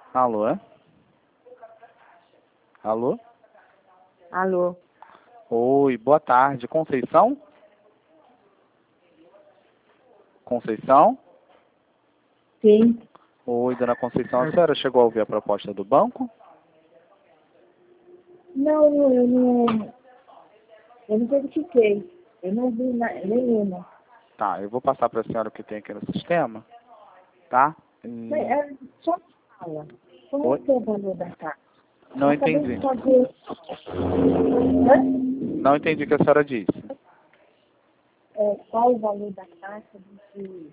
Alô, é? Alô? Alô? Oi, boa tarde. Conceição? Conceição? Sim. Oi, dona Conceição, a senhora chegou a ouvir a proposta do banco? Não, eu não verifiquei. Eu não vi nenhuma. Tá, eu vou passar para a senhora o que tem aqui no sistema, tá? Mas, só fala. Qual Oi? é o valor da taxa? Não Eu acabei entendi. de fazer. Hã? Não entendi o que a senhora disse. Qual o valor da taxa de...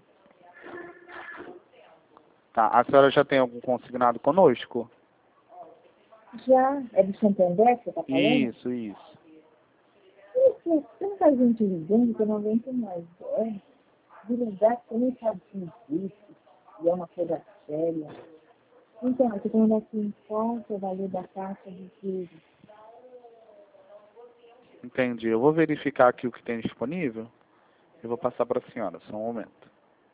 Tá, a senhora já tem algum consignado conosco? Já é do Santander que você está falando? Isso. Isso, tanta gente ligando que eu não aguento mais. De lugar que eu nem sabe se existe, e é uma coisa séria. Então, eu estou falando assim, qual que é o valor da taxa de juros? Entendi. Eu vou verificar aqui o que tem disponível e vou passar para a senhora, só um momento.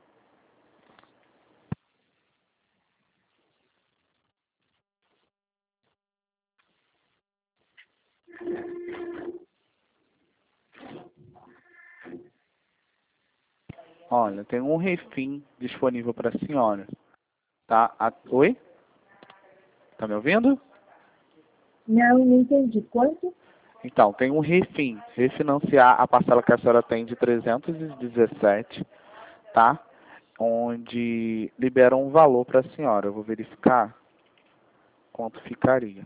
Olha, tem um refim disponível para a senhora, tá? Oi? Tá me ouvindo? Não entendi. Quanto? Então, tem um refim, refinanciar a parcela que a senhora tem de 317, tá? Onde libera um valor para a senhora. Eu vou verificar quanto ficaria.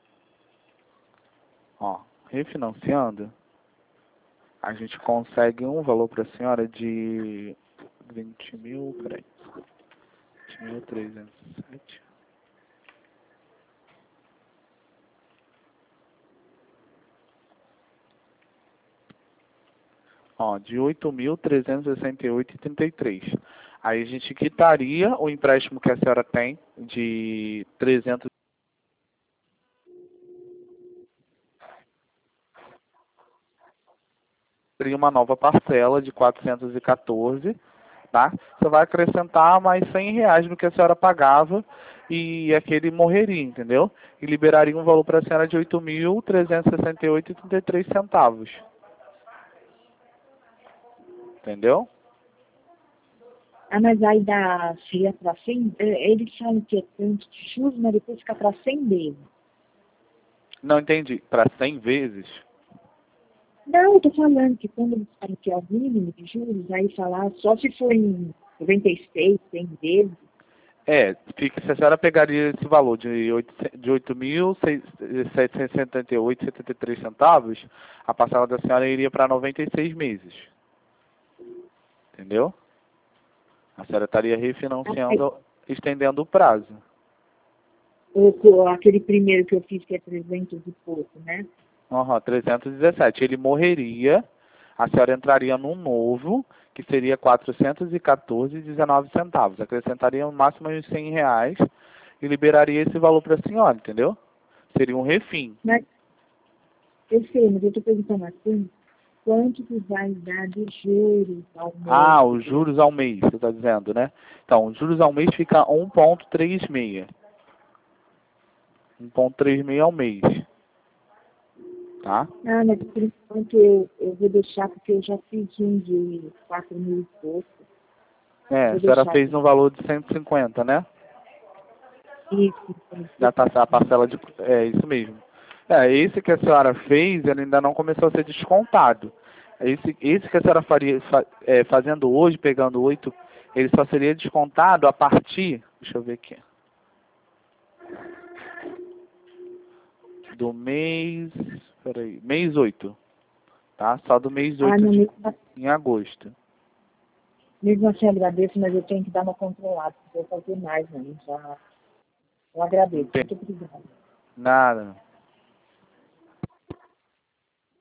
Ó, refinanciando, a gente consegue um valor para a senhora de 20 mil, peraí, 20.307. Ó, de 8.368,33. Aí a gente quitaria o empréstimo que a senhora tem de 300. Seria uma nova parcela de 414, tá? Você vai acrescentar mais R$ 100 no que a senhora pagava e aquele morreria, entendeu? E liberaria um valor para a senhora de 8.368,33 centavos. Entendeu? Ah, mas aí dá, seria para 100, eles falam que é tanto de juros, mas depois fica para 100 vezes. Não entendi. Para 100 vezes? Não, eu tô falando que quando eles falam que é o mínimo de juros, aí falar só se for em 96, 100 vezes. Se a senhora pegaria esse valor de 8.778,73 centavos, a parcela da senhora iria para 96 meses. Entendeu? A senhora estaria refinanciando, estendendo o prazo. Aquele primeiro que eu fiz, que é 300 e pouco, né? 317. Ele morreria, a senhora entraria num novo, que seria 414,19 centavos. Acrescentaria no máximo uns R$ 100 e liberaria esse valor para a senhora, entendeu? Seria um refim. Mas, eu sei, mas eu estou perguntando assim, quanto que vai dar de juros ao mês? Os juros ao mês, você está dizendo, né? Então, os juros ao mês fica 1,36. 1,36 ao mês. Tá? Ah, mas por enquanto eu vou deixar, porque eu já fiz um de 4 mil e pouco. A Vou senhora deixar fez um valor de 150, né? isso. Da a parcela de. É isso mesmo. Esse que a senhora fez, ele ainda não começou a ser descontado. Esse que a senhora faria, fazendo hoje, pegando 8, ele só seria descontado a partir. Deixa eu ver aqui. Do mês. Peraí. Mês 8. Tá? Só do mês Ah, 8 não, em agosto. mesmo assim eu agradeço, mas eu tenho que dar uma controlada, porque eu vou fazer mais, né? Já, eu agradeço. Muito obrigada. Nada.